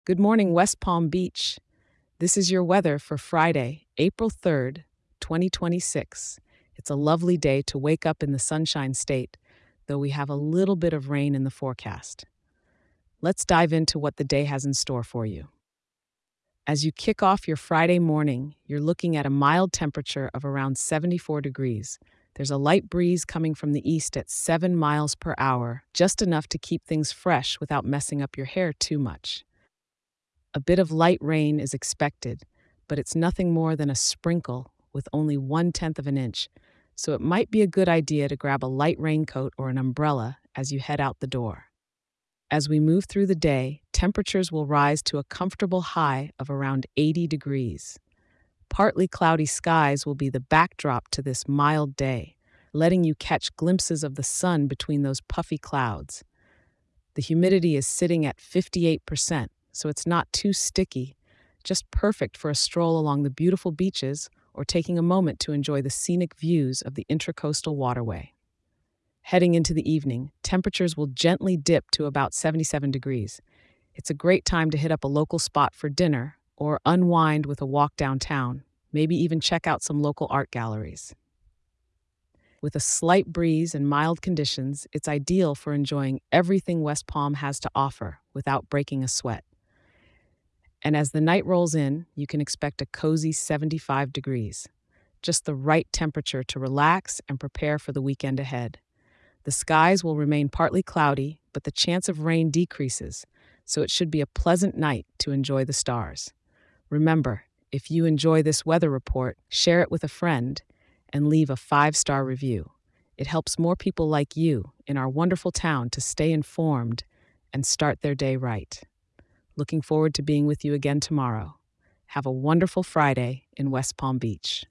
Good morning, West Palm Beach. This is your weather for Friday, April 3rd, 2026. It's a lovely day to wake up in the Sunshine State, though we have a little bit of rain in the forecast. Let's dive into what the day has in store for you. As you kick off your Friday morning, you're looking at a mild temperature of around 74 degrees. There's a light breeze coming from the east at 7 miles per hour, just enough to keep things fresh without messing up your hair too much. A bit of light rain is expected, but it's nothing more than a sprinkle with only 1/10 of an inch, so it might be a good idea to grab a light raincoat or an umbrella as you head out the door. As we move through the day, temperatures will rise to a comfortable high of around 80 degrees. Partly cloudy skies will be the backdrop to this mild day, letting you catch glimpses of the sun between those puffy clouds. The humidity is sitting at 58%, so it's not too sticky, just perfect for a stroll along the beautiful beaches or taking a moment to enjoy the scenic views of the Intracoastal Waterway. Heading into the evening, temperatures will gently dip to about 77 degrees. It's a great time to hit up a local spot for dinner or unwind with a walk downtown, maybe even check out some local art galleries. With a slight breeze and mild conditions, it's ideal for enjoying everything West Palm has to offer without breaking a sweat. And as the night rolls in, you can expect a cozy 75 degrees, just the right temperature to relax and prepare for the weekend ahead. The skies will remain partly cloudy, but the chance of rain decreases, so it should be a pleasant night to enjoy the stars. Remember, if you enjoy this weather report, share it with a friend and leave a 5-star review. It helps more people like you in our wonderful town to stay informed and start their day right. Looking forward to being with you again tomorrow. Have a wonderful Friday in West Palm Beach.